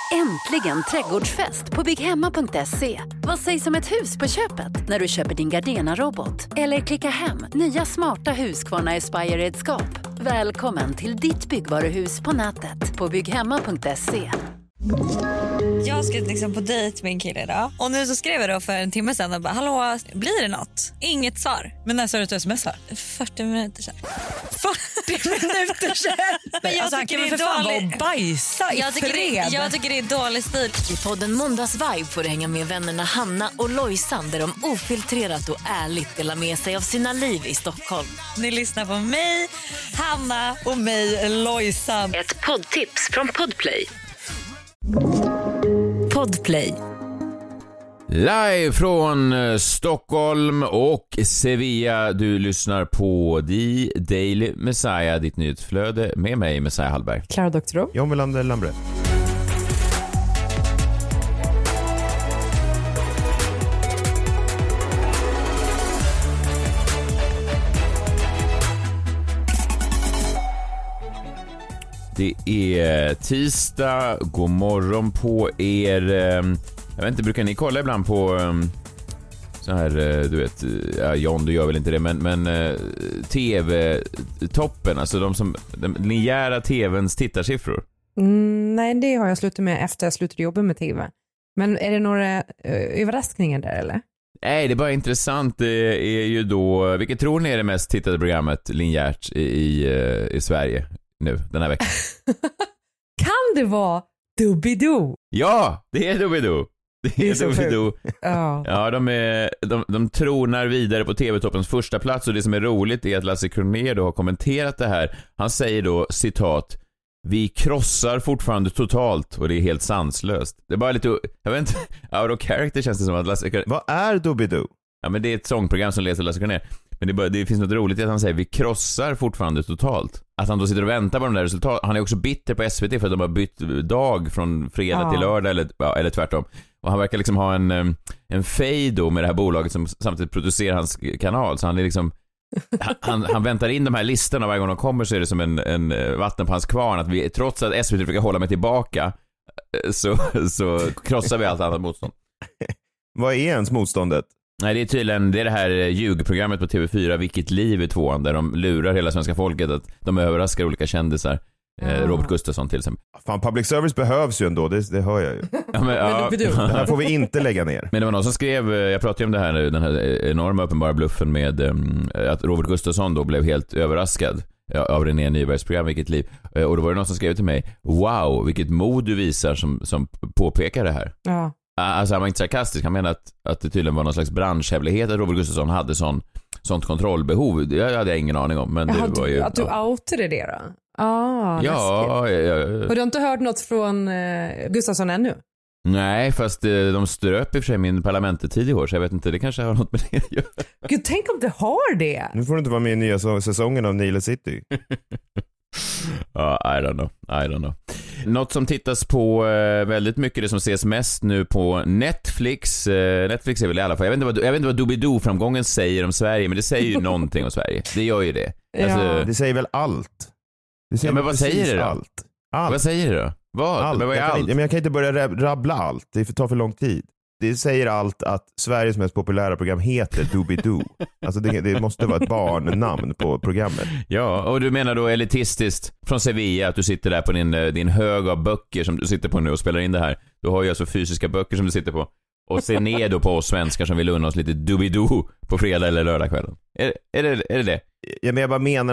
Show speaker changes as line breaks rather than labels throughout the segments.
Äntligen trädgårdsfest på bygghemma.se. Vad sägs om ett hus på köpet när du köper din Gardena-robot? Eller klicka hem nya smarta Husqvarna Aspire-redskap. Välkommen till ditt byggvaruhus på nätet på bygghemma.se.
Jag ska liksom på dejt med en kille idag. Och nu så skrev jag då för en timme sedan och bara, hallå, blir det något? Inget svar.
Men när sa du att du smsar?
40 minuter sedan.
40 minuter sedan? Men jag tycker det är dålig. Bajsa i fred.
Jag tycker det är dålig stil.
I podden Måndagsvibe får du hänga med vännerna Hanna och Lojsan där de ofiltrerat och ärligt delar med sig av sina liv i Stockholm.
Ni lyssnar på mig, Hanna
och mig, Lojsan.
Ett poddtips från Podplay. Podplay.
Live från Stockholm och Sevilla. Du lyssnar på The Daily Messiah, ditt nyhetsflöde med mig, Messiah Hallberg.
Klara Doktorow.
John Melander Lambre.
Det är tisdag, god morgon på er. Jag vet inte, brukar ni kolla ibland på så här, du vet, ja, John, du gör väl inte det, men TV-toppen, alltså den linjära TV:ns tittarsiffror?
Nej, det har jag slutat med efter jag slutade jobba med TV. Men är det några överraskningar där, eller?
Nej, det är bara intressant. Det är ju då, vilket tror ni är det mest tittade programmet linjärt i Sverige nu, den här veckan?
Kan det vara Doobidoo?
Ja, det är Doobidoo. Det är Doobidoo.
Ja.
Ja, de tronar vidare på TV-toppens första plats, och det som är roligt är att Lasse Kronér då har kommenterat det här. Han säger då, citat, vi krossar fortfarande totalt, och det är helt sanslöst. Det är bara lite, jag vet inte, out of character känns det som att Lasse Kronér...
Vad är Doobidoo?
Ja, men det är ett sångprogram som läser Lasse Kronér. Men det finns något roligt i att han säger vi krossar fortfarande totalt. Att han då sitter och väntar på de där resultaten. Han är också bitter på SVT för att de har bytt dag från fredag till lördag eller tvärtom. Och han verkar liksom ha en fade då med det här bolaget som samtidigt producerar hans kanal. Så han är liksom han väntar in de här listorna, varje gång de kommer så är det som en vatten på hans kvarn, att vi, trots att SVT försöker hålla mig tillbaka, så krossar vi allt annat motstånd.
Vad är ens motståndet?
Nej, det är tydligen det här ljugprogrammet på TV4, Vilket liv är tvåan, där de lurar hela svenska folket att de överraskar olika kändisar. Robert Gustafsson till exempel.
Fan, public service behövs ju ändå, det hör jag ju.
Ja, men
det här får vi inte lägga ner.
Men det var någon som skrev, jag pratade ju om det här, den här enorma uppenbara bluffen med att Robert Gustafsson då blev helt överraskad av René Nybergs program Vilket liv. Och då var det någon som skrev till mig, wow, vilket mod du visar som påpekar det här.
Ja.
Alltså han var inte sarkastisk, han menade att det tydligen var någon slags branschhävlighet att Robert Gustafsson hade sånt kontrollbehov. Det hade jag ingen aning om, men det var ju...
Att du outade det då?
Ja.
Och du har inte hört något från Gustafsson ännu?
Nej, fast de ströp i och för sig min parlamentetid i år, så jag vet inte, det kanske har något med det att göra.
Gud, tänk om det har det!
Nu får du inte vara med i nya säsongen av Nile City.
I don't know. Något som tittas på väldigt mycket, det som ses mest nu på Netflix. Netflix är väl i alla fall, jag vet inte vad Doobidoo-framgången säger om Sverige, men det säger ju någonting om Sverige. Det gör ju det. Alltså,
det säger väl allt. Det säger
men vad säger det då?
Allt.
Vad säger det då? Vad?
Allt.
Men vad är allt?
Jag kan inte börja rabbla allt. Det tar för lång tid. Det säger allt att Sveriges mest populära program heter Doobidoo. Alltså det måste vara ett barnnamn på programmet.
Ja, och du menar då elitistiskt från Sevilla att du sitter där på din hög av böcker som du sitter på nu och spelar in det här. Du har ju alltså fysiska böcker som du sitter på och ser ner då på oss svenskar som vill unna oss lite Doobidoo på fredag eller lördagskvällen. Är det det?
Ja, men jag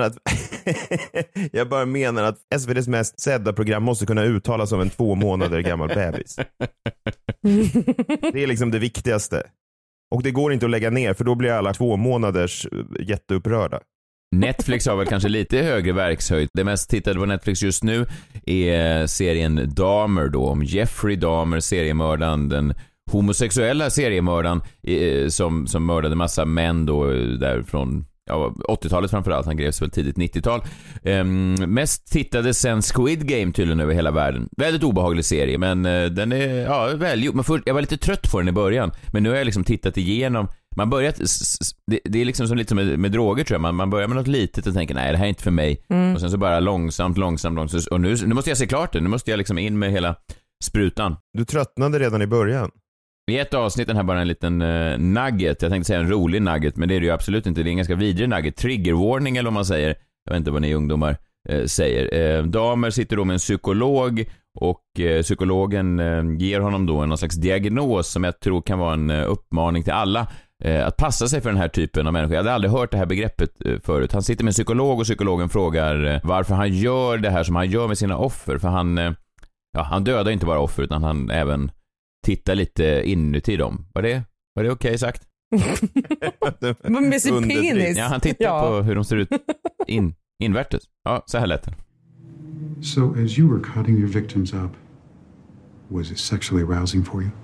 bara menar att SVT:s mest sedda program måste kunna uttalas av en 2 månader gammal bebis. Det är liksom det viktigaste. Och det går inte att lägga ner, för då blir alla 2 månaders jätteupprörda.
Netflix har väl kanske lite högre verkshöjd. Det mest tittade på Netflix just nu är serien Dahmer då, om Jeffrey Dahmer, seriemördaren, den homosexuella seriemördaren som mördade massa män då därifrån 80-talet framförallt, han greps väl tidigt 90-tal. Mest tittade sen Squid Game tydligen över hela världen. Väldigt obehaglig serie, men den är välgjord. Men jag var lite trött på den i början, men nu har jag liksom tittat igenom. Man börjat, det är liksom som lite som med droger tror jag. Man börjar med något litet och tänker nej, det här är inte för mig. Och sen så bara långsamt och nu måste jag se klart det. Nu måste jag liksom in med hela sprutan.
Du tröttnade redan i början.
I ett avsnitt den här bara en liten nugget. Jag tänkte säga en rolig nugget, men det är det ju absolut inte. Det är en ganska vidrig nugget. Triggervarning eller vad man säger. Jag vet inte vad ni ungdomar säger. Damer sitter då med en psykolog och psykologen ger honom då någon slags diagnos som jag tror kan vara en uppmaning till alla att passa sig för den här typen av människor. Jag hade aldrig hört det här begreppet förut. Han sitter med en psykolog och psykologen frågar varför han gör det här som han gör med sina offer. För han dödar inte bara offer utan han även tittar lite inuti dem. Var det okej sagt?
Med sin penis.
Ja, han tittar på hur de ser ut invärtes. Ja, så här lät det.
So as you were cutting your victims up, was it sexually arousing for you?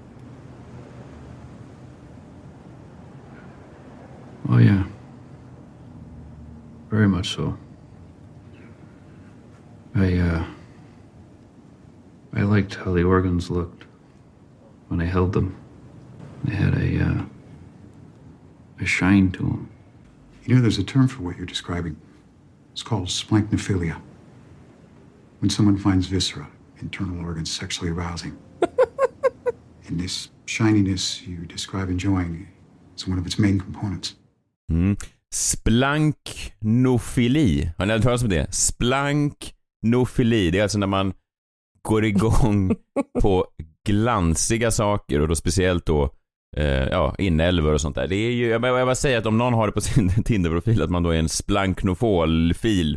Oh yeah. Very much so. I liked how the organs looked when I held them. They had a shine to them.
You know, there's a term for what you're describing. It's called splanchnophilia. When someone finds viscera, internal organs, sexually arousing. And this shininess you describe enjoying is one of its main components.
Splanknofili. Har ni hört talas om det? Splanknofili. Det är alltså när man går igång på glansiga saker och då speciellt då inälvor och sånt där. Det är ju, jag bara säger att om någon har det på sin Tinder-profil att man då är en splanknofil,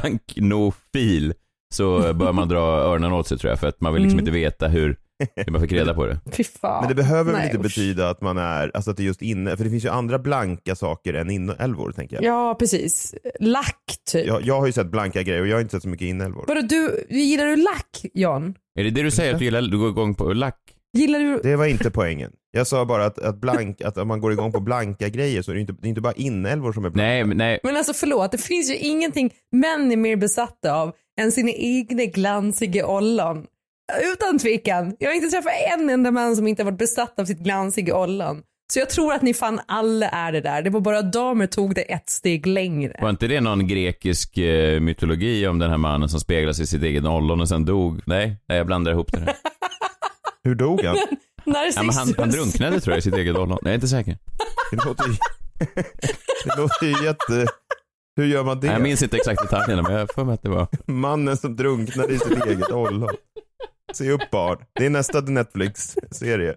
så bör man dra öronen åt sig tror jag, för att man vill liksom inte veta hur man fick reda på det.
Fy fan.
Men det behöver väl inte betyda att man är, alltså att det är just inne, för det finns ju andra blanka saker än inälvor tänker jag.
Ja, precis. Lack typ.
Jag har ju sett blanka grejer och jag har inte sett så mycket inälvor.
Vadå, gillar du lack, Jan?
Är det du säger, att du går igång på lack?
Gillar du...
Det var inte poängen. Jag sa bara att om man går igång på blanka grejer så är det inte bara inälvor som är blanka.
Nej.
Men alltså förlåt, det finns ju ingenting män är mer besatta av än sina egna glansiga ollon. Utan tvekan. Jag har inte träffat en enda man som inte har varit besatt av sitt glansiga ollon. Så jag tror att ni fan alla är det där. Det var bara damer tog det ett steg längre. Var
inte det någon grekisk mytologi om den här mannen som speglar sig i sitt eget ollon och sen dog? Nej, jag blandar ihop det här.
Hur dog han?
Ja, men han drunknade tror jag i sitt eget ollon. Jag är inte säker.
Det låter ju jätte... Hur gör man det?
Jag minns inte exakt detaljerna, men jag får med att det var...
Mannen som drunknade i sitt eget ollon. Se upp barn. Det är nästa Netflix-serie.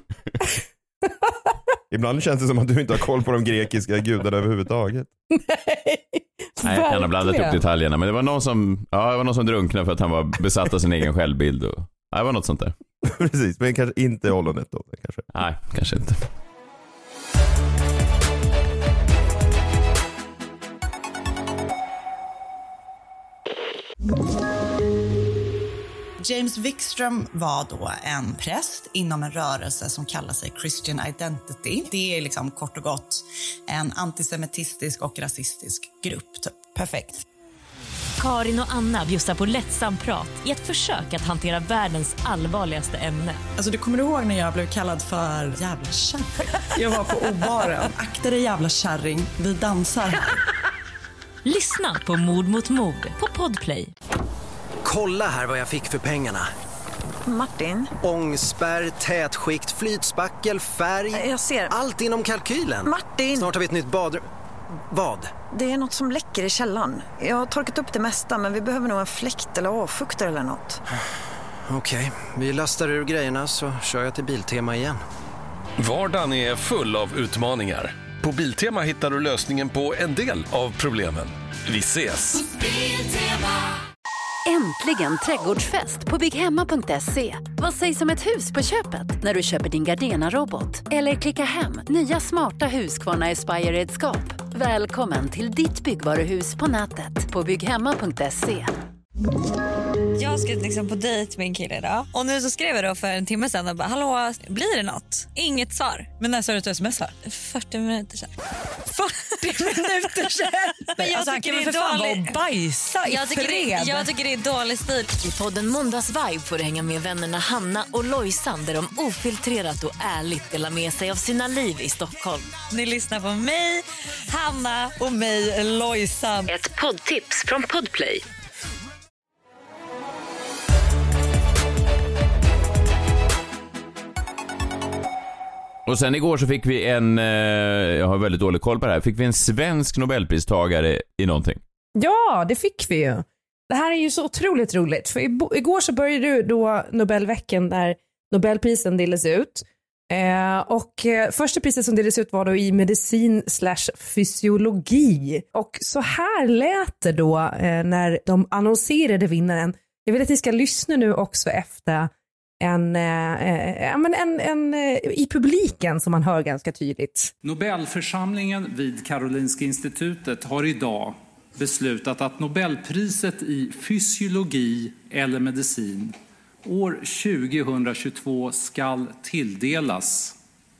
Ibland känns det som att du inte har koll på de grekiska gudarna överhuvudtaget.
Nej, jag kan ha blandat upp detaljerna. Men det var någon som drunknade för att han var besatt av sin egen självbild. Och... Ja, det var något sånt där.
Precis, men kanske inte ollonet då. Kanske.
Nej, kanske inte.
James Wikström var då en präst inom en rörelse som kallar sig Christian Identity. Det är liksom kort och gott en antisemitistisk och rasistisk grupp. Typ. Perfekt.
Karin och Anna bjussar på lättsam prat i ett försök att hantera världens allvarligaste ämne.
Alltså du kommer ihåg när jag blev kallad för jävla kärring? Jag var på obaren. Akta dig jävla kärring, vi dansar här.
Lyssna på Mord mot mord på Podplay.
Kolla här vad jag fick för pengarna.
Martin.
Ångspärr, tätskikt, flytspackel, färg.
Jag ser.
Allt inom kalkylen.
Martin.
Snart har vi ett nytt badrum. Vad?
Det är något som läcker i källaren. Jag har torkat upp det mesta, men vi behöver nog en fläkt eller avfuktare eller något.
Okej, vi lastar ur grejerna så kör jag till Biltema igen.
Vardagen är full av utmaningar. På Biltema hittar du lösningen på en del av problemen. Vi ses!
Äntligen trädgårdsfest på bygghemma.se. Vad sägs om ett hus på köpet när du köper din Gardena-robot? Eller klicka hem nya smarta Husqvarna Aspire-redskap. Välkommen till ditt byggvaruhus på nätet på bygghemma.se.
Jag ska liksom på dejt med en kille idag. Och nu så skrev jag då för en timme sedan och bara, hallå, blir det något? Inget svar.
Men när sa du att du smsar?
40 minuter sedan.
40 minuter sedan? Men jag tycker det är dålig. Bajsa i fred.
Jag tycker det är dålig stil.
I podden Måndagsvibe får du hänga med vännerna Hanna och Lojsan där de ofiltrerat och ärligt delar med sig av sina liv i Stockholm.
Ni lyssnar på mig, Hanna och mig, Lojsan.
Ett poddtips från Podplay.
Och sen igår så fick vi jag har väldigt dålig koll på det här, fick vi en svensk Nobelpristagare i någonting?
Ja, det fick vi ju. Det här är ju så otroligt roligt. För igår så började då Nobelveckan där Nobelprisen delades ut. Och första priset som delades ut var då i medicin/fysiologi. Och så här lät det då när de annonserade vinnaren. Jag vill att ni ska lyssna nu också efter en i publiken som man hör ganska tydligt.
Nobelförsamlingen vid Karolinska institutet har idag beslutat att Nobelpriset i fysiologi eller medicin år 2022 skall tilldelas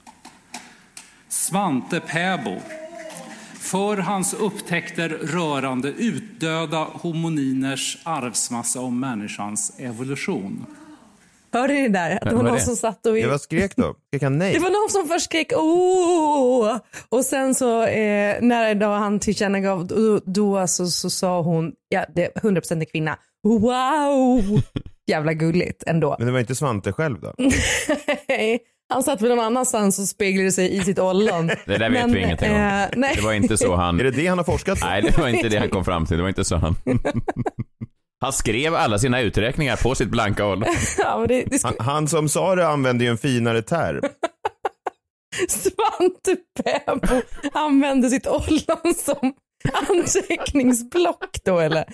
Svante Pääbo för hans upptäckter rörande utdöda homininers arvsmassa om människans evolution.
Hörde ni där? Att det var någon som satt och...
Det var skrek då? Skrek han nej?
Det var någon som först skrek åh! Och sen så när då han tillkännagav då så sa hon, ja det är 100% en kvinna. Wow! Jävla gulligt ändå.
Men det var inte Svante själv då?
Nej, han satt väl någon annanstans och speglade sig i sitt ollon.
Det där vet vi ingenting om. Det var inte så han...
Är det han har forskat på?
Nej, det var inte det han kom fram till. Det var inte så han... Han skrev alla sina uträkningar på sitt blanka ollon.
Ja, men
han som sa det använde ju en finare term.
Svante Pääbo använde sitt ollon som anteckningsblock då, eller?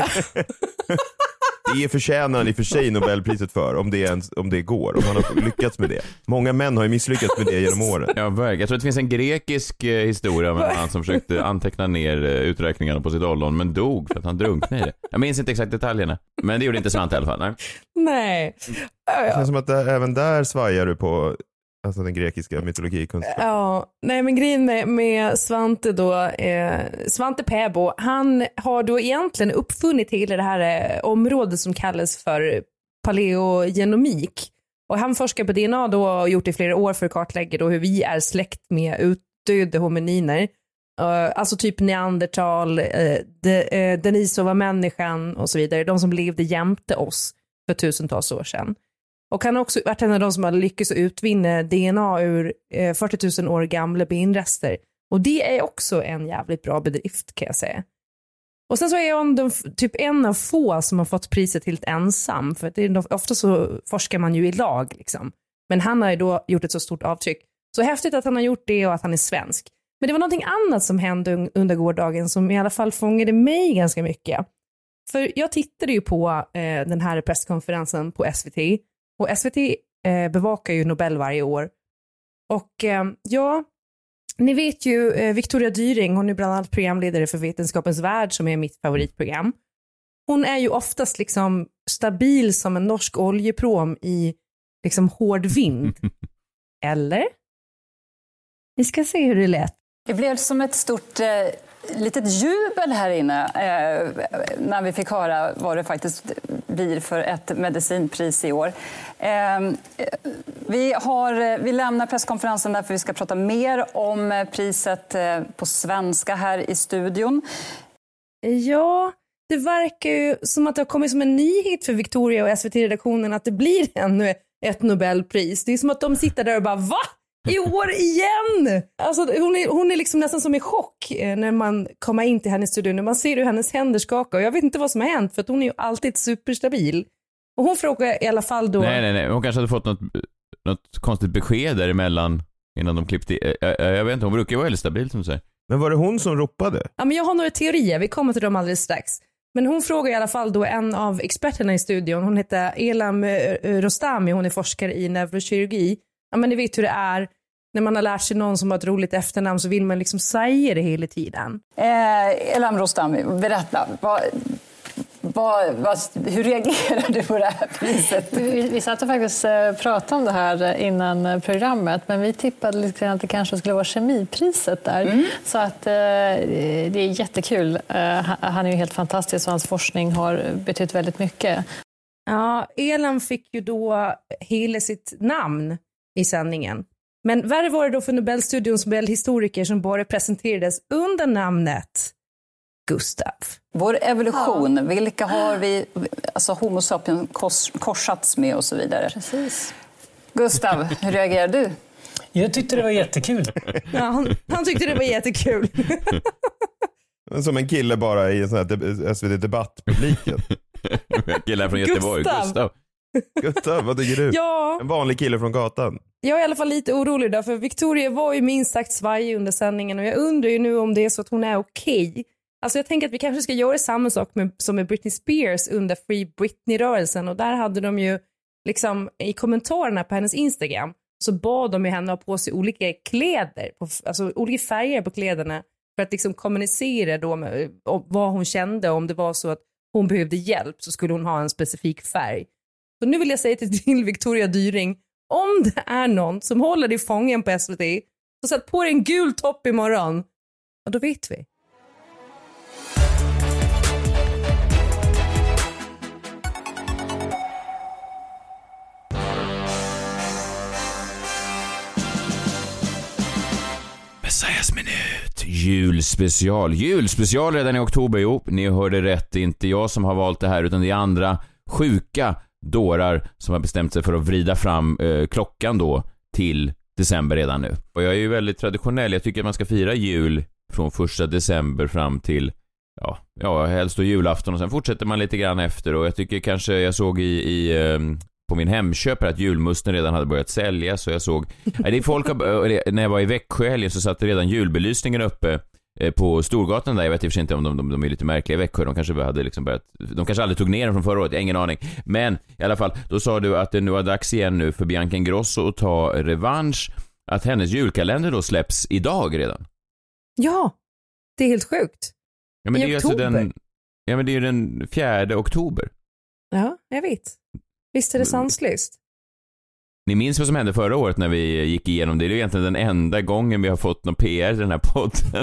Det förtjänar han i för sig Nobelpriset för, om det går, om han har lyckats med det. Många män har ju misslyckats med det genom åren.
Ja, jag tror att det finns en grekisk historia med han som försökte anteckna ner uträkningarna på sitt ollon men dog för att han drunknade i det. Jag minns inte exakt detaljerna, men det gjorde inte Svante i alla fall.
Nej.
Det känns som att även där svajar du på alltså den grekiska mytologikunskapen.
Ja, nej men grejen med Svante då, Svante Pääbo, han har då egentligen uppfunnit hela det här området som kallas för paleogenomik. Och han forskar på DNA då och har gjort det i flera år för att kartlägga då hur vi är släkt med utdöda homininer. Alltså typ neandertal, Denisova-människan och så vidare. De som levde jämte oss för tusentals år sedan. Och han har också varit en av de som har lyckats utvinna DNA ur 40 000 år gamla benrester. Och det är också en jävligt bra bedrift, kan jag säga. Och sen så är han typ en av få som har fått priset helt ensam. För det är, ofta så forskar man ju i lag liksom. Men han har ju då gjort ett så stort avtryck. Så häftigt att han har gjort det och att han är svensk. Men det var någonting annat som hände under gårdagen som i alla fall fångade mig ganska mycket. För jag tittade ju på den här presskonferensen på SVT. Och SVT bevakar ju Nobel varje år. Och ja, ni vet ju Victoria Dyring, hon är bland annat programledare för Vetenskapens värld som är mitt favoritprogram. Hon är ju oftast liksom stabil som en norsk oljepråm i liksom hård vind. Eller? Vi ska se hur det lät.
Det blev som ett stort litet jubel här inne när vi fick höra vad det faktiskt blir för ett medicinpris i år. Vi lämnar presskonferensen därför vi ska prata mer om priset på svenska här i studion.
Ja, det verkar ju som att det har kommit som en nyhet för Victoria och SVT-redaktionen att det blir ännu ett Nobelpris. Det är som att de sitter där och bara, va? I år igen! Alltså, hon är liksom nästan som i chock när man kommer in till hennes studion. När man ser hur hennes händer skakar. Och jag vet inte vad som har hänt för att hon är ju alltid superstabil. Och hon frågar i alla fall då...
Nej. Hon kanske hade fått något konstigt besked däremellan innan de klippte. Jag vet inte, hon brukar ju vara väldigt stabil som du säger.
Men var det hon som ropade?
Ja, men jag har några teorier. Vi kommer till dem alldeles strax. Men hon frågar i alla fall då en av experterna i studion. Hon heter Elam Rostami. Hon är forskare i neurokirurgi. Ja, men ni vet hur det är. När man har lärt sig någon som har ett roligt efternamn så vill man liksom säga det hela tiden.
Elam Rostami, berätta. Hur reagerar du på det här priset?
Vi satt och faktiskt pratade om det här innan programmet. Men vi tippade lite att det kanske skulle vara kemipriset där. Så att det är jättekul. Han är ju helt fantastisk och hans forskning har betytt väldigt mycket.
Ja, Elam fick ju då hela sitt namn i sändningen. Men värre var det då för Nobelstudions Nobelhistoriker som bara presenterades under namnet Gustav.
Vår evolution, vilka har vi, alltså Homo sapiens korsats med och så vidare.
Precis.
Gustav, hur reagerar du?
Jag tyckte det var jättekul.
Ja, han tyckte det var jättekul.
Som en kille bara i en sån här SVT-debattpubliken.
Killar från Göteborg.
Gustav, vad tycker du?
Ja.
En vanlig kille från gatan.
Jag är i alla fall lite orolig där, för Victoria var ju minst sagt svajig under sändningen och jag undrar ju nu om det är så att hon är okej. Alltså jag tänker att vi kanske ska göra samma sak som med Britney Spears under Free Britney-rörelsen, och där hade de ju liksom i kommentarerna på hennes Instagram så bad de ju henne ha på sig olika kläder, alltså olika färger på kläderna för att liksom kommunicera då med vad hon kände, och om det var så att hon behövde hjälp så skulle hon ha en specifik färg. Så nu vill jag säga till Victoria Dyring, om det är någon som håller dig fången på SVT så sätt på dig en gul topp imorgon, och då vet vi.
Messiahs minut. Julspecial redan i oktober. Jo, ni hörde rätt. Det är inte jag som har valt det här, utan det är andra sjuka dårar som har bestämt sig för att vrida fram klockan då till december redan nu. Och jag är ju väldigt traditionell. Jag tycker att man ska fira jul från 1 december fram till ja, helst då julafton, och sen fortsätter man lite grann efter. Och jag tycker kanske jag såg på min Hemköp att julmusten redan hade börjat sälja, så jag såg det är folk när jag var i Växjö helgen så satt redan julbelysningen uppe på Storgatan där. Jag vet inte om de är lite märkliga i Växjö. De kanske hade liksom börjat, de kanske aldrig tog ner den från förra året, ingen aning. Men i alla fall, då sa du att det nu var dags igen nu för Bianca Ingrosso att ta revansch, att hennes julkalender då släpps idag redan.
Ja, det är helt sjukt.
Ja, men det är alltså men det är ju den 4 oktober.
Ja, jag vet. Visst är det sanslöst.
Ni minns vad som hände förra året när vi gick igenom det? Det är ju egentligen den enda gången vi har fått någon PR i den här podden.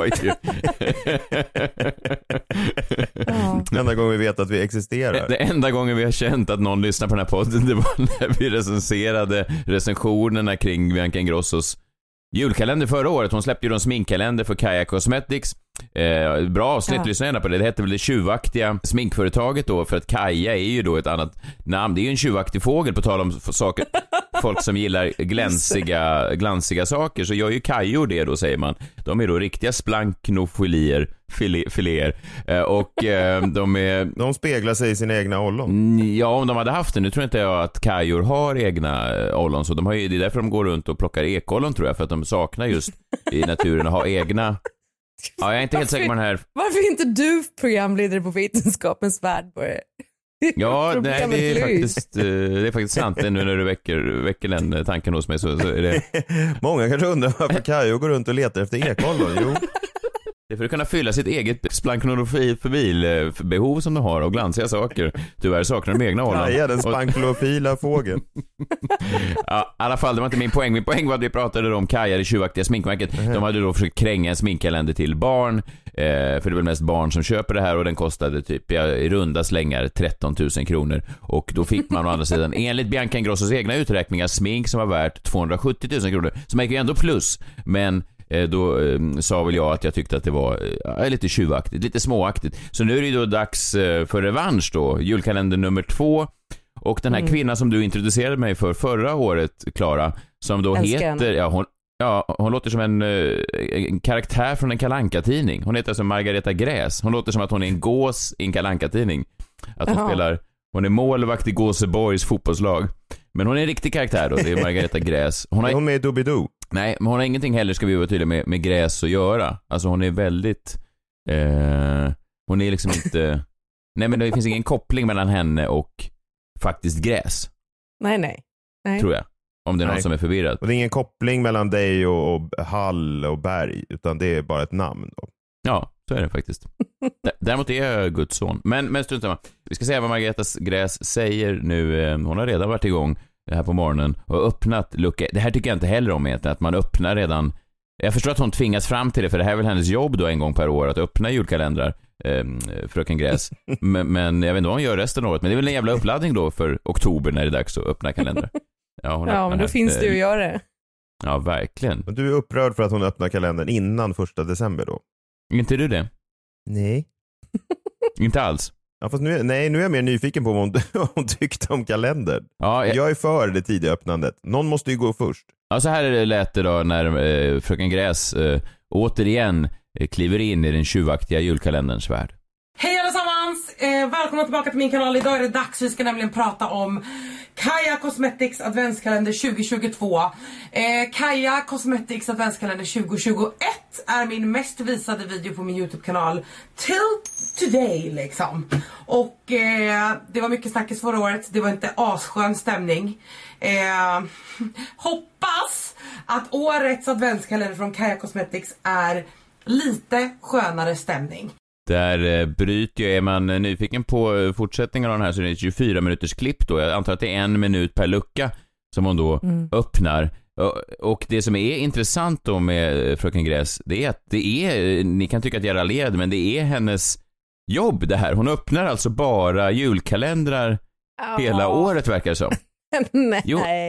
Den enda gången vi vet att vi existerar.
Det enda gången vi har känt att någon lyssnar på den här podden, det var när vi recenserade recensionerna kring Bianca Ingrossos julkalender förra året. Hon släppte ju en sminkkalender för Kaja Cosmetics. Bra avsnitt, lyssna gärna på det. Det hette väl det tjuvaktiga sminkföretaget då, för att Kaja är ju då ett annat namn. Det är ju en tjuvaktig fågel, på tal om saker, folk som gillar glansiga saker, så gör ju Kajor det då, säger man. De är då riktiga splanknofilier, filéer. Och
de speglar sig i sina egna ollon.
Ja, om de hade haft det. Nu tror inte jag att Kajor har egna ollon, så de har ju, det är därför de går runt och plockar ekollon, tror jag, för att de saknar just i naturen att ha egna. Ja, jag är inte helt säker på den här.
Varför är inte du programledare på Vetenskapens värld?
Ja, nej, det är faktiskt sant. Nu när du väcker den tanken hos mig, så är det.
Många kanske undrar varför Kajo går runt och letar efter ekollon. Jo.
Det är för att kunna fylla sitt eget splanknofil-behov som de har, och glansiga saker. Tyvärr saknar de egna ollon.
Ja, den spanklofila fågeln.
Ja, i alla fall, det var inte min poäng. Min poäng var att vi pratade om Kaja, det tjuvaktiga sminkmärket. De hade då försökt kränga en sminkkalender till barn. För det är väl mest barn som köper det här, och den kostade typ i runda slängar 13 000 kronor. Och då fick man å andra sidan, enligt Bianca Ingrossos egna uträkningar, smink som var värt 270 000 kronor. Så man gick ju ändå plus, men då sa väl jag att jag tyckte att det var lite tjuvaktigt, lite småaktigt. Så nu är det ju då dags för revansch då, julkalender nummer 2. Och den här kvinnan som du introducerade mig för förra året, Klara, som då heter, hon låter som en karaktär från en Kalle Anka-tidning. Hon heter alltså Margareta Gräs. Hon låter som att hon är en gås i en Kalle Anka-tidning. Att hon är målvakt i Gåseborgs fotbollslag. Men hon är en riktig karaktär då, det är Margareta Gräs.
Är hon med i Doobidoo?
Nej, men hon har ingenting heller, ska vi vara tydliga med gräs att göra. Alltså hon är väldigt hon är liksom inte nej, men det finns ingen koppling mellan henne och faktiskt gräs.
Nej.
Tror jag. Om det är någon som är förvirrad.
Och det är ingen koppling mellan dig och Hall och Berg, utan det är bara ett namn då.
Ja, så är det faktiskt. Däremot är jag Guds son. Men strunt samma. Vi ska se vad Margareta Gräs säger nu. Hon har redan varit igång här på morgonen och öppnat lucka. Det här tycker jag inte heller om egentligen, att man öppnar redan. Jag förstår att hon tvingas fram till det, för det här är väl hennes jobb då en gång per år att öppna julkalendrar, fröken Gräs. Men jag vet inte vad hon gör resten av året, men det är väl en jävla uppladdning då för oktober när det är dags att öppna kalendrar.
Ja, men då finns det ju att göra det.
Ja, verkligen.
Men du är upprörd för att hon öppnar kalendern innan 1 december då?
Inte du det?
Nej.
Inte alls.
Ja, fast nu är jag mer nyfiken på vad hon tyckte om kalendern.
Ja,
jag är för det tidiga öppnandet. Någon måste ju gå först.
Ja, så här lät det då när Fröken Gräs återigen kliver in i den tjuvaktiga julkalenderns värld.
Hej allesammans! Välkomna tillbaka till min kanal. Idag är det dags. Vi ska nämligen prata om Kaja Cosmetics adventskalender 2022. Kaja Cosmetics adventskalender 2021 är min mest visade video på min YouTube-kanal till today liksom. Och det var mycket snackis förra året. Det var inte asskön stämning. Hoppas att årets adventskalender från Kaja Cosmetics är lite skönare stämning.
Där bryter jag. Är man nyfiken på fortsättningen av den här så är det ett 24 minuters klipp då. Jag antar att det är 1 minut per lucka som hon då öppnar. Och det som är intressant då med Fröken Gräs, det är att det är, ni kan tycka att jag är raljerad, men det är hennes jobb det här. Hon öppnar alltså bara julkalendrar hela året, verkar det som.
Nej.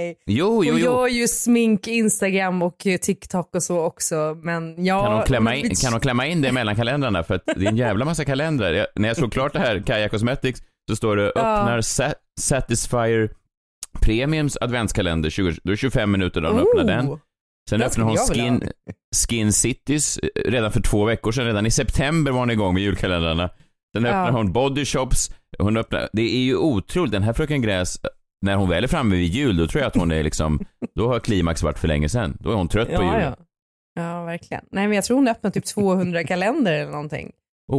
Jo.
Hon gör ju smink, Instagram och TikTok och så också. Men
kan hon klämma in det mellan kalendrarna? För att det är en jävla massa kalendrar. När jag såg klart det här, Kaja Cosmetics, så står det öppnar Satisfyer Premiums adventskalender. Då är 25 minuter då hon öppnar den. Sen öppnar hon Skin Cities redan för 2 veckor sedan. Redan i september var hon igång med julkalendrarna. Sen öppnar hon Body Shops. Det är ju otroligt. Den här Fröken Gräs, när hon väl är framme vid jul, då tror jag att hon är liksom, då har klimax varit för länge sedan. Då är hon trött på jul.
Ja, verkligen. Nej, men jag tror hon öppnar typ 200 kalender eller någonting.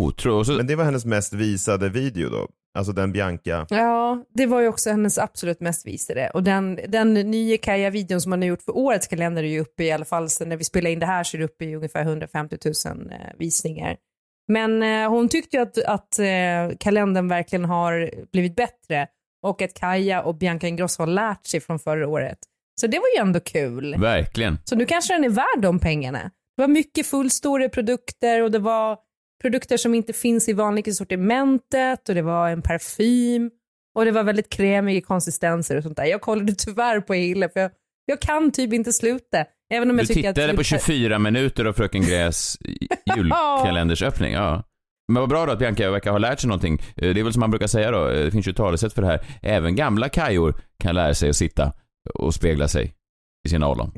Men det var hennes mest visade video då? Alltså den Bianca.
Ja, det var ju också hennes absolut mest visade. Och den nya Kaja-videon som man har gjort för årets kalender är ju uppe i alla fall, så när vi spelar in det här så är det uppe i ungefär 150 000 visningar. Men hon tyckte ju att kalendern verkligen har blivit bättre. Och att Kaja och Bianca Ingrosso har lärt sig från förra året. Så det var ju ändå kul.
Verkligen.
Så nu kanske den är värd de pengarna. Det var mycket fullstora produkter och det var produkter som inte finns i vanliga sortimentet och det var en parfym och det var väldigt krämiga konsistenser och sånt där. Jag kollade tyvärr på hela för jag kan typ inte sluta. Även om jag tycker
tittade på 24 minuter av Fröken Gräs julkalendersöppning, ja. Men vad bra då att Bianca verkar ha lärt sig någonting. Det är väl som man brukar säga då, det finns ju talesätt för det här. Även gamla kajor kan lära sig att sitta och spegla sig i sina ollon.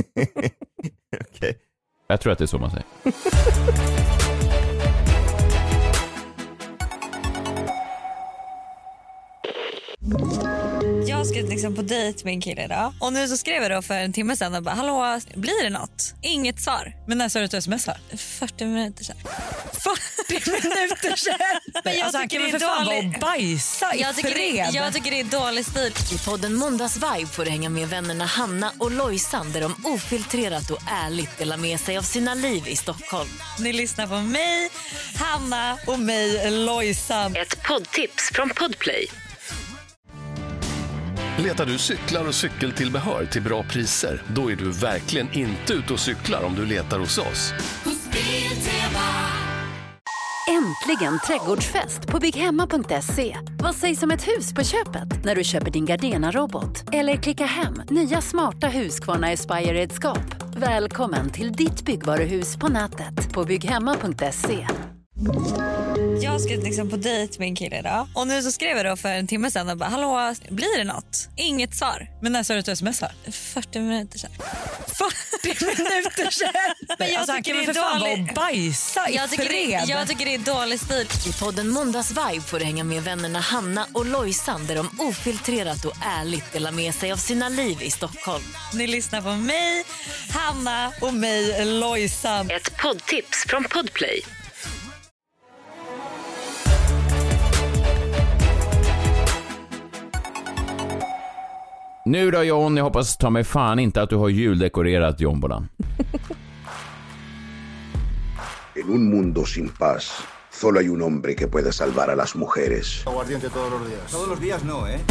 Okay.
Jag tror att det är så man säger.
Jag ska liksom på dejt med en kille idag. Och nu så skrev jag då för en timme sedan och bara, hallå, blir det något? Inget svar.
Men när sa du att smsar?
40 minuter sedan.
40 minuter sedan? Men jag tycker det är dålig. Bajsa i fred.
Jag tycker det är dålig stil.
I podden Måndags Vibe får du hänga med vännerna Hanna och Lojsan där de ofiltrerat och ärligt delar med sig av sina liv i Stockholm.
Ni lyssnar på mig, Hanna och mig, Lojsan.
Ett poddtips från Podplay.
Letar du cyklar och cykeltillbehör till bra priser? Då är du verkligen inte ute och cyklar om du letar hos oss.
Äntligen trädgårdsfest på bygghemma.se. Vad sägs om ett hus på köpet när du köper din Gardena-robot? Eller klicka hem nya smarta Husqvarna Aspire-redskap. Välkommen till ditt byggvaruhus på nätet på bygghemma.se.
Jag ska liksom på dejt med en kille idag. Och nu så skrev jag då för en timme sedan och bara, hallå, blir det något? Inget svar.
Men när sa du att du smsar?
40 minuter sedan.
40 minuter sedan? Men jag tycker det är dålig. Bajsa i fred.
Jag tycker det är dålig stil.
I podden Måndags Vibe får du hänga med vännerna Hanna och Lojsan där de ofiltrerat och ärligt delar med sig av sina liv i Stockholm.
Ni lyssnar på mig, Hanna och mig, Lojsan.
Ett poddtips från Podplay.
Nu då John, jag hoppas ta mig fan inte att du har juldekorerat jombolan.
En un mundo sin paz, solo hay un hombre que puede salvar a las mujeres.
Aguardiente todos los días. Todos los días no, ¿eh?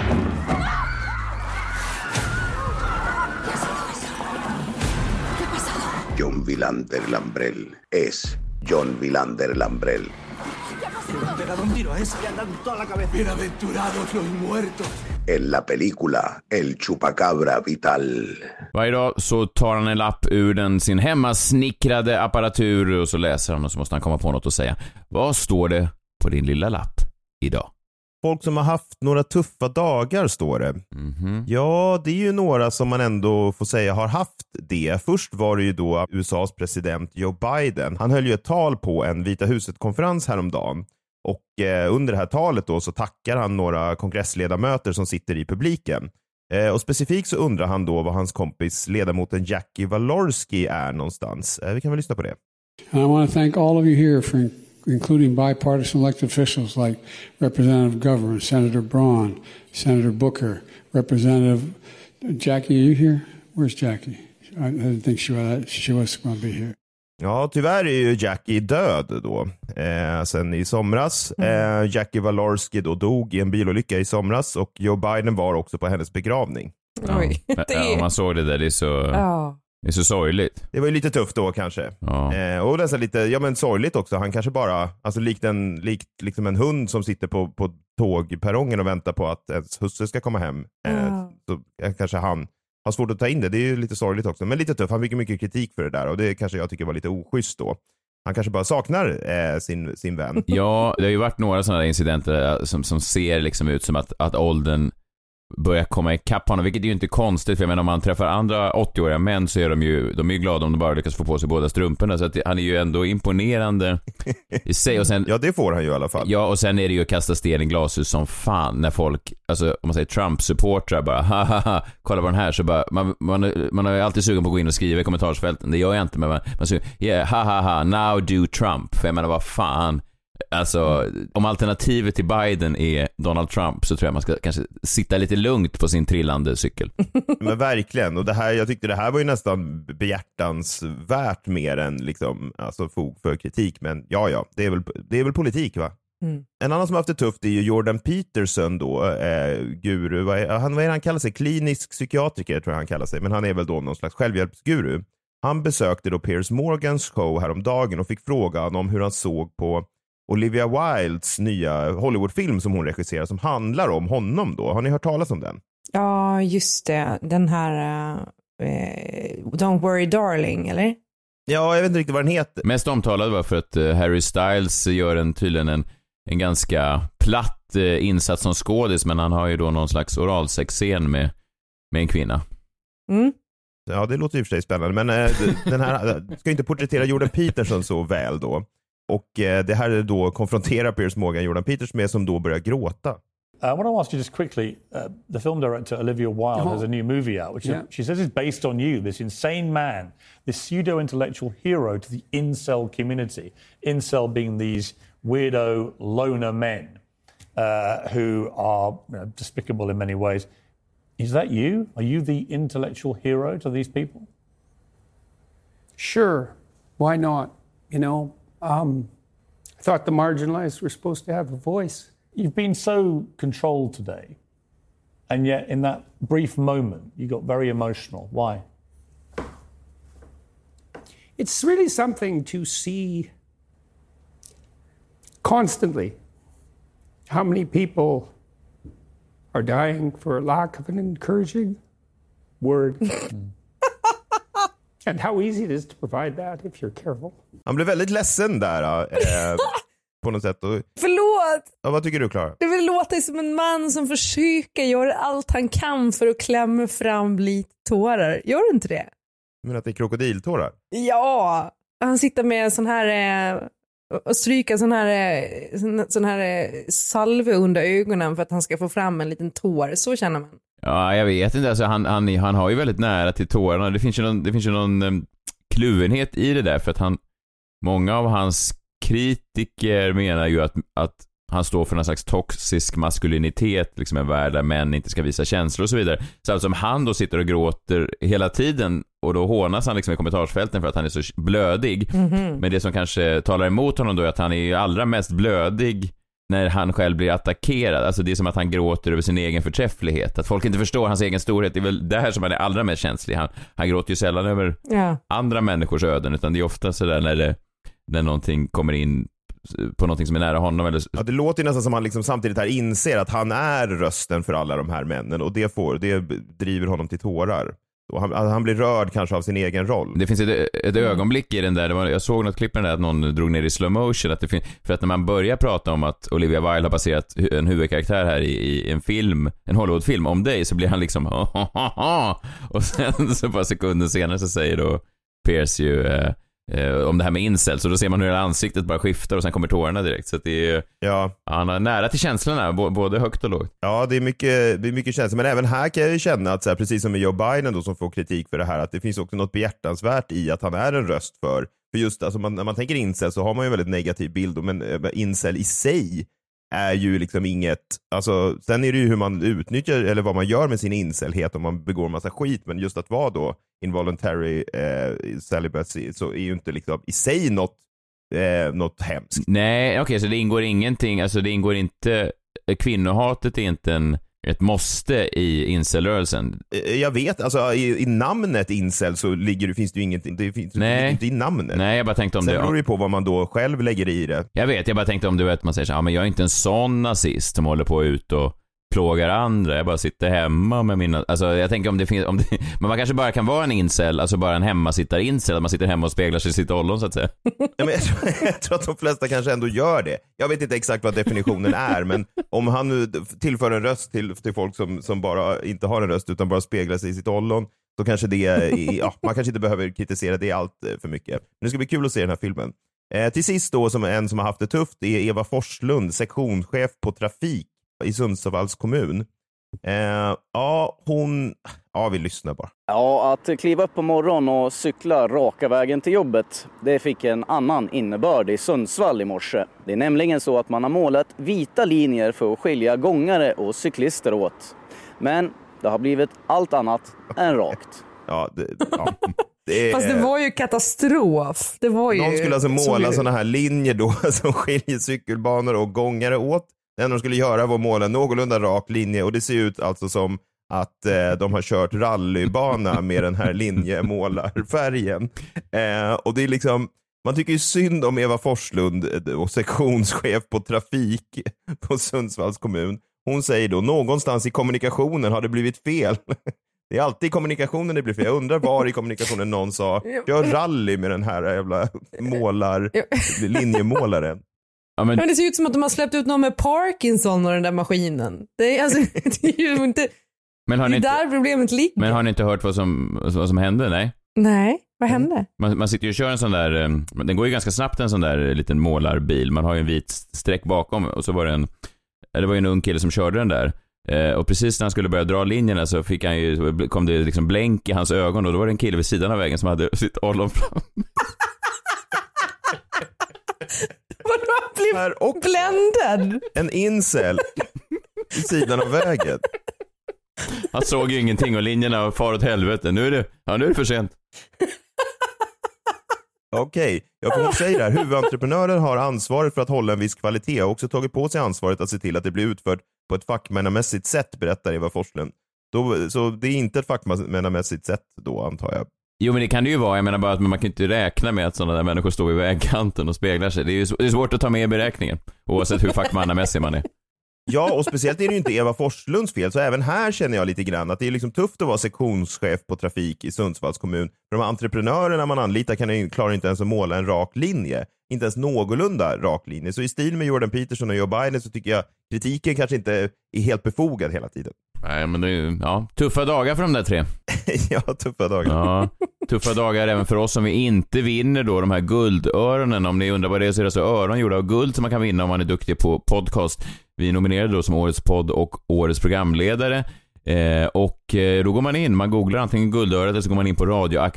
¿Qué ha pasado? John Wilander Lambrell es John Wilander Lambrell.
Le han pegado un tiro a ese, le han dado toda la cabeza. Bienaventurados los muertos.
En la película El Chupacabra Vital.
Varje dag så tar han en lapp ur sin hemmasnickrade apparatur och så läser han och så måste han komma på något att säga. Vad står det på din lilla lapp idag?
Folk som har haft några tuffa dagar, står det. Ja, det är ju några som man ändå får säga har haft det. Först var det ju då USAs president Joe Biden. Han höll ju ett tal på en Vita huset-konferens häromdagen. Och under det här talet då så tackar han några kongressledamöter som sitter i publiken. Och specifikt så undrar han då vad hans kompis ledamoten Jackie Walorski är någonstans. Vi kan väl lyssna på det.
And I want to thank all of you here for including bipartisan elected officials like Representative Governor, Senator Braun, Senator Booker, Representative Jackie. Are you here? Where's Jackie? I didn't think she was going to be here.
Ja, tyvärr är ju Jackie död då. Sen i somras. Jackie Walorski då dog i en bilolycka i somras och Joe Biden var också på hennes begravning.
Oj, ja, man såg det där, det är så... Det är så sorgligt.
Det var ju lite tufft då kanske.
Ja.
Och nästan lite, men sorgligt också. Han kanske bara, alltså likt liksom en hund som sitter på tågperrongen och väntar på att ens husse ska komma hem. Så kanske han har svårt att ta in det. Det är ju lite sorgligt också. Men lite tufft. Han fick mycket kritik för det där. Och det kanske jag tycker var lite oschysst då. Han kanske bara saknar sin vän.
Ja, det har ju varit några sådana incidenter som ser liksom ut som att åldern börjar komma ikapp honom, vilket är ju inte konstigt, för jag menar, om man träffar andra 80-åriga män så är de är ju glada om de bara lyckas få på sig båda strumporna, så att han är ju ändå imponerande i sig. Och sen,
ja, det får han ju i alla fall.
Ja, och sen är det ju att kasta sten i glashus som fan när folk, alltså om man säger Trump-supportrar bara, haha, kolla på den här, så bara, man är ju alltid sugen på att gå in och skriva i kommentarsfälten, det gör jag inte, men man säger, yeah, haha, now do Trump, för jag menar, vad fan. Alltså, om alternativet till Biden är Donald Trump så tror jag man ska kanske sitta lite lugnt på sin trillande cykel.
Men verkligen, och det här, jag tyckte det här var ju nästan behjärtansvärt mer än liksom, alltså fog för kritik, men ja, det är väl politik, va? En annan som har haft det tufft är ju Jordan Peterson då, guru, vad är han kallar sig? Klinisk psykiatriker tror jag han kallar sig, men han är väl då någon slags självhjälpsguru. Han besökte då Piers Morgans show häromdagen och fick frågan om hur han såg på Olivia Wildes nya Hollywoodfilm som hon regisserar som handlar om honom då. Har ni hört talas om den?
Ja, just det. Den här Don't Worry Darling, eller?
Ja, jag vet inte riktigt vad den heter.
Mest omtalad var för att Harry Styles gör tydligen en ganska platt insats som skådis, men han har ju då någon slags oralsexscen med en kvinna.
Ja, det låter ju för sig spännande, men den här ska inte porträttera Jordan Peterson så väl då. Och det här är då konfronterar Piers Morgan Jordan Peterson med, som då börjar gråta.
I want to ask you just quickly, the film director Olivia Wilde has a new movie out, which she says is based on you, this insane man, this pseudo-intellectual hero to the incel community. Incel being these weirdo loner men who are despicable in many ways. Is that you? Are you the intellectual hero to these people?
Sure, why not? You know, I thought the marginalized were supposed to have a voice.
You've been so controlled today, and yet in that brief moment you got very emotional. Why?
It's really something to see constantly how many people are dying for lack of an encouraging word. And how easy it is to provide that if you're careful.
Han blev väldigt ledsen där på något sätt. Och...
Förlåt!
Ja, vad tycker du, Klara?
Det vill låta som en man som försöker göra allt han kan för att klämma fram lite tårar. Gör du inte det?
Men att det är krokodiltårar?
Ja! Han sitter med sån här och stryka sån här salve under ögonen för att han ska få fram en liten tår. Så känner man.
Ja, jag vet inte. Alltså, han har ju väldigt nära till tårarna. Det finns ju någon kluvenhet i det där, för att många av hans kritiker menar ju att han står för någon slags toxisk maskulinitet, liksom en värld där män inte ska visa känslor och så vidare. Så alltså, som han då sitter och gråter hela tiden, och då hånas han liksom i kommentarsfälten för att han är så blödig. Men det som kanske talar emot honom då är att han är allra mest blödig när han själv blir attackerad. Alltså det är som att han gråter över sin egen förträfflighet. Att folk inte förstår hans egen storhet. Det är väl det här som han är allra mest känslig. Han gråter ju sällan över andra människors öden, utan det är ofta sådär när någonting kommer in på någonting som är nära honom. Eller...
Ja, det låter ju nästan som han liksom samtidigt här inser att han är rösten för alla de här männen, och det driver honom till tårar. Och han blir rörd kanske av sin egen roll.
Det finns ett ögonblick i den där, jag såg något klipp med där att någon drog ner i slow motion, att för att när man börjar prata om att Olivia Wilde har baserat en huvudkaraktär här i en film, en Hollywoodfilm om dig, så blir han liksom och sen så bara sekunder senare så säger då Pierce ju om det här med incel, så då ser man hur ansiktet bara skiftar och sen kommer tårarna direkt, så att det är, han är nära till känslorna, både högt och lågt.
Ja, det är mycket känslor, men även här kan jag ju känna att så här, precis som med Joe Biden då, som får kritik för det här, att det finns också något behjärtansvärt i att han är en röst för just, alltså när man tänker incel så har man ju en väldigt negativ bild, men incel i sig är ju liksom inget, alltså sen är det ju hur man utnyttjar eller vad man gör med sin incelhet, om man begår en massa skit, men just att vara då involuntary celibacy, så är ju inte liksom i sig något hemskt.
Nej, okej, så det ingår ingenting, alltså det ingår inte, kvinnohatet är inte ett måste i incelrörelsen.
Jag vet, alltså i namnet incel så finns det ju ingenting, det finns inte i namnet.
Nej, jag bara tänkte om
sen
det.
Sen beror det på vad man då själv lägger i det.
Jag bara tänkte om du vet, man säger så här, men jag är inte en sån nazist som håller på ut och plågar andra, jag bara sitter hemma med mina, alltså jag tänker om det finns, men man kanske bara kan vara en incel, alltså bara en hemmasittare-incel, att man sitter hemma och speglar sig i sitt ollon så att säga.
Ja, men jag tror att de flesta kanske ändå gör det. Jag vet inte exakt vad definitionen är, men om han nu tillför en röst till folk som bara inte har en röst utan bara speglar sig i sitt ollon, då kanske man kanske inte behöver kritisera det allt för mycket. Men det ska bli kul att se den här filmen. Till sist då, som en som har haft det tufft, är Eva Forslund, sektionschef på trafik i Sundsvalls kommun. Vi lyssnar bara.
Ja, att kliva upp på morgon och cykla raka vägen till jobbet, det fick en annan innebörd i Sundsvall i morse. Det är nämligen så att man har målat vita linjer för att skilja gångare och cyklister åt. Men det har blivit allt annat än rakt.
Fast det var ju katastrof. Någon
skulle alltså måla såna här linjer då som skiljer cykelbanor och gångare åt. Det enda de skulle göra var att måla en någorlunda rak linje, och det ser ut alltså som att de har kört rallybana med den här linjemålarfärgen. Och det är liksom, man tycker ju synd om Eva Forslund och sektionschef på trafik på Sundsvalls kommun. Hon säger då, någonstans i kommunikationen har det blivit fel. Det är alltid i kommunikationen det blir fel. Jag undrar var i kommunikationen någon sa, gör rally med den här jävla linjemålaren.
Ja, men det ser ut som att de har släppt ut någon med Parkinson och den där maskinen. Det är ju inte,
men har
det är där problemet ligger.
Men har ni inte hört vad som hände? Nej,
vad hände?
Man sitter ju och kör en sån där, den går ju ganska snabbt, en sån där liten målarbil. Man har ju en vit streck bakom, och så var det var ju en ung kille som körde den där. Och precis när han skulle börja dra linjerna så kom det liksom blänk i hans ögon, och då var det en kille vid sidan av vägen som hade sitt ollon fram.
Vadå, blev bländad?
En incel vid sidan av vägen.
Han såg ju ingenting och linjerna far åt helvete. Nu är det för sent.
Okej, jag får säga det här. Huvudentreprenören har ansvaret för att hålla en viss kvalitet och också tagit på sig ansvaret att se till att det blir utfört på ett fackmannamässigt sätt, berättar Eva Forslund. Så det är inte ett fackmannamässigt sätt då, antar jag.
Jo, men det kan det ju vara. Jag menar bara att man kan inte räkna med att sådana där människor står i vägkanten och speglar sig. Det är svårt att ta med i beräkningen, oavsett hur fackmannamässig man är.
Ja, och speciellt är det ju inte Eva Forslunds fel, så även här känner jag lite grann att det är liksom tufft att vara sektionschef på trafik i Sundsvalls kommun. För de entreprenörerna man anlitar klarar inte ens att måla en rak linje. Inte ens någorlunda rak linje. Så i stil med Jordan Peterson och Joe Biden så tycker jag kritiken kanske inte är helt befogad hela tiden.
Nej, men det är ju, tuffa dagar för de där tre.
Ja, tuffa dagar.
Ja, tuffa dagar även för oss som vi inte vinner då de här guldöronen. Om ni undrar vad det är, så är det så öron gjorda av guld som man kan vinna om man är duktig på podcast. Vi är nominerade då som årets podd och årets programledare. Och då går man in, man googlar antingen guldörat eller så går man in på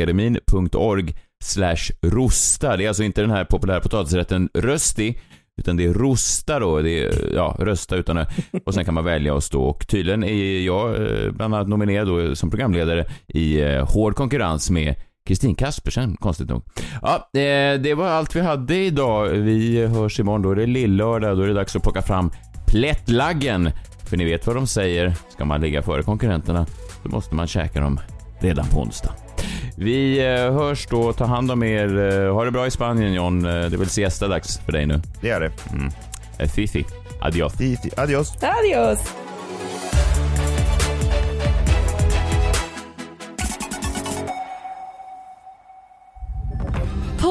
radioakademin.org/rosta. Det är alltså inte den här populära potatisrätten rösti, utan det är rosta då, det är rösta utan och sen kan man välja att stå, och tydligen är jag bland annat nominerad då som programledare i hård konkurrens med Kristin Kaspersen, konstigt nog. Ja, det var allt vi hade idag. Vi hörs imorgon, då är det lillördag, då är det dags att plocka fram plättlaggen. För ni vet vad de säger, ska man ligga före konkurrenterna så måste man käka dem redan på onsdag. Vi hörs då, ta hand om er. Ha det bra i Spanien, John. Det är väl siesta-dags för dig nu.
Det är det.
Fifi. Adios.
Fifi. Adios.
Adios.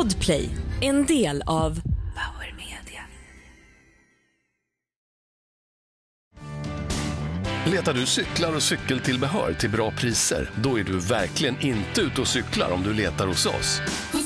Podplay, en del av Power Media.
Letar du cyklar och cykeltillbehör till bra priser? Då är du verkligen inte ute och cyklar om du letar hos oss.